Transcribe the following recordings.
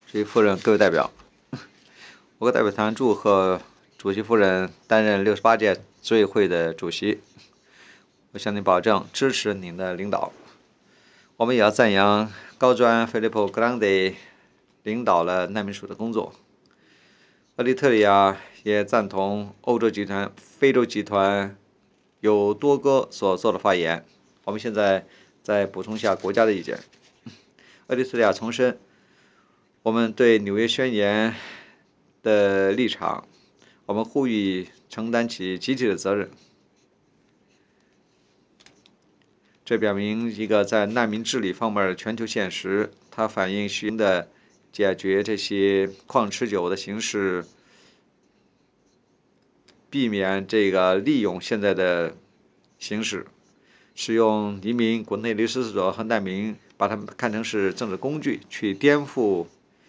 主席夫人、各位代表，我代表团祝贺主席夫人担任68届执委会的主席。我向您保证支持您的领导。我们也要赞扬高专 Filippo Grandi 领导了难民署的工作。厄立特里亚也赞同欧洲集团、非洲集团有多哥所做的发言。我们现在再补充一下国家的意见。厄立特里亚重申我们对纽约宣言的立场，我们呼吁承担起集体的责任。这表明一个在难民治理方面的全球现实，它反映需的解决这些旷持久的形势，避免这个利用现在的形势，使用移民、国内流失者和难民，把他们看成是政治工具，去颠覆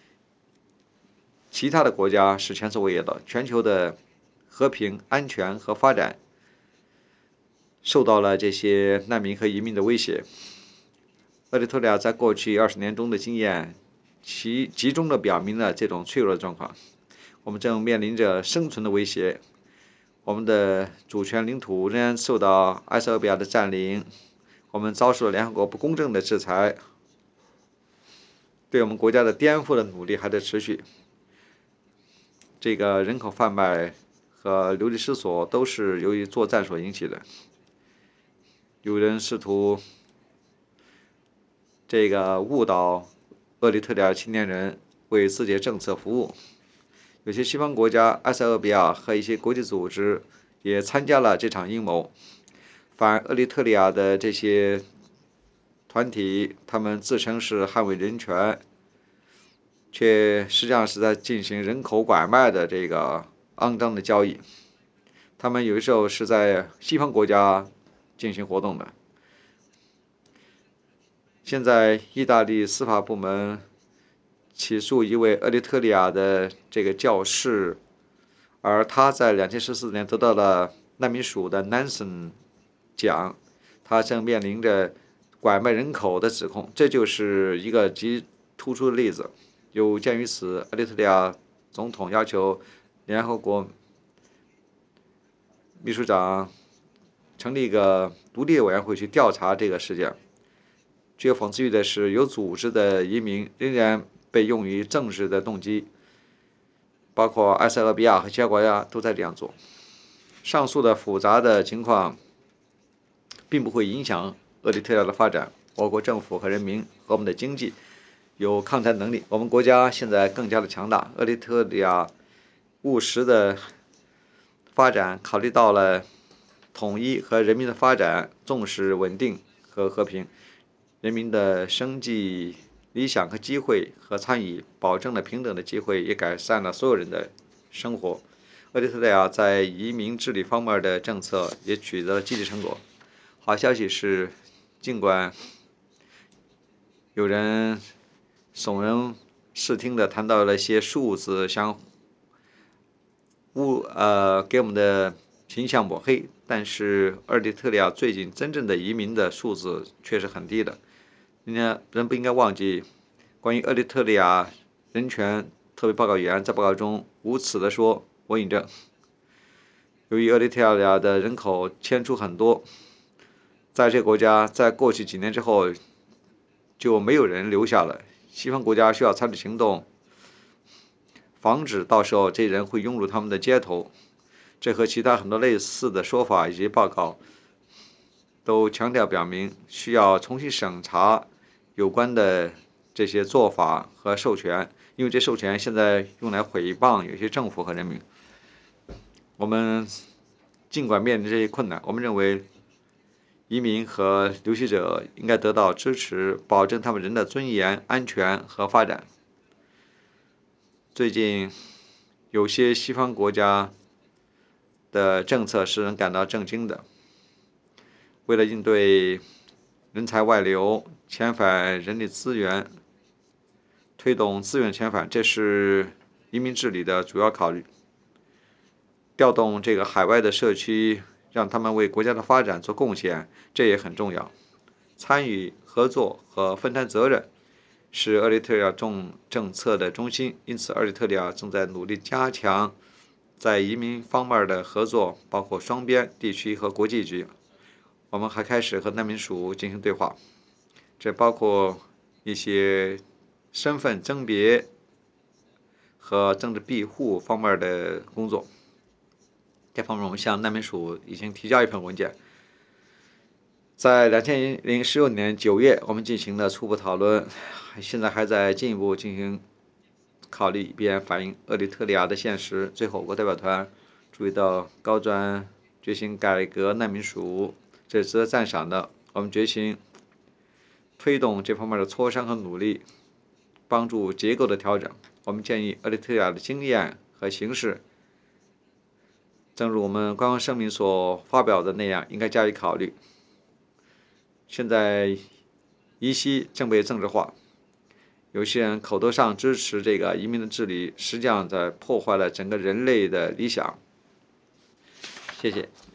其他的国家是前所未有的全球的和平、安全和发展受到了这些难民和移民的威胁。厄立特里亚在过去20年中的经验，其集中地表明了这种脆弱的状况。我们正面临着生存的威胁，我们的主权领土仍然受到埃塞俄比亚的占领，我们遭受了联合国不公正的制裁，对我们国家的颠覆的努力还在持续。这个人口贩卖和流离失所都是由于作战所引起的。有人试图这个误导厄立特里亚青年人为自己的政策服务。有些西方国家、埃塞俄比亚和一些国际组织也参加了这场阴谋。反厄立特里亚的这些团体，他们自称是捍卫人权，却实际上是在进行人口拐卖的这个肮脏的交易。他们有的时候是在西方国家进行活动的。现在，意大利司法部门起诉一位厄立特里亚的这个教士，而他在2014年得到了难民署的 Nansen 奖，他正面临着拐卖人口的指控。这就是一个极突出的例子。有鉴于此，厄立特里亚总统要求联合国秘书长成立一个独立委员会去调查这个事件。具有讽刺意义的是，有组织的移民仍然被用于政治的动机，包括埃塞俄比亚和其他国家都在这样做。上述的复杂的情况并不会影响厄立特里亚的发展。我国政府和人民和我们的经济有抗战能力，我们国家现在更加的强大。厄立特里亚务实的发展考虑到了统一和人民的发展，重视稳定和和平。人民的生计理想和机会和参与，保证了平等的机会，也改善了所有人的生活。厄立特里亚在移民治理方面的政策也取得了积极成果。好消息是，尽管有人耸人视听地谈到了一些数字，想给我们的形象抹黑，但是厄立特里亚最近真正的移民的数字却是很低的。人不应该忘记，关于厄立特里亚人权特别报告员在报告中无耻地说：“我引证，由于厄立特里亚的人口迁出很多，在这个国家在过去几年之后就没有人留下了。西方国家需要采取行动，防止到时候这些人会涌入他们的街头。”这和其他很多类似的说法以及报告都强调表明，需要重新审查有关的这些做法和授权，因为这授权现在用来诽谤有些政府和人民。我们尽管面临这些困难，我们认为移民和流徙者应该得到支持，保证他们人的尊严、安全和发展。最近，有些西方国家的政策使人感到震惊的。为了应对人才外流、遣返人力资源、推动资源遣返，这是移民治理的主要考虑。调动这个海外的社区，让他们为国家的发展做贡献，这也很重要。参与、合作和分担责任， 是厄立特里亚政策的中心，因此厄立特里亚正在努力加强在移民方面的合作，包括双边、地区和国际局。我们还开始和难民署进行对话，这包括一些身份甄别和政治庇护方面的工作。这方面，我们向难民署已经提交一份文件。在2016年9月，我们进行了初步讨论，现在还在进一步进行考虑，以便反映厄立特里亚的现实。最后，我代表团注意到高专决心改革难民署，这是值得赞赏的。我们决心推动这方面的磋商和努力，帮助结构的调整。我们建议厄立特里亚的经验和形势，正如我们官方声明所发表的那样，应该加以考虑。现在伊西正被政治化，有些人口头上支持这个移民的治理，实际上在破坏了整个人类的理想。谢谢。